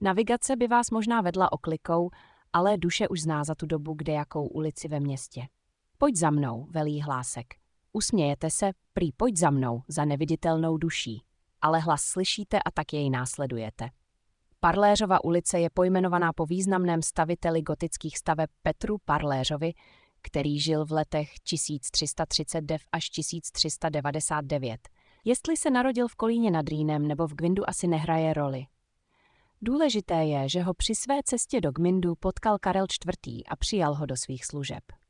Navigace by vás možná vedla oklikou, ale duše už zná za tu dobu kdejakou ulici ve městě. Pojď za mnou, velí hlásek. Usmějete se, prý pojď za mnou, za neviditelnou duší. Ale hlas slyšíte a tak jej následujete. Parléřova ulice je pojmenovaná po významném staviteli gotických staveb Petru Parléřovi, který žil v letech 1339 až 1399. Jestli se narodil v Kolíně nad Rýnem nebo v Gmyndu, asi nehraje roli. Důležité je, že ho při své cestě do Gmyndu potkal Karel IV. A přijal ho do svých služeb.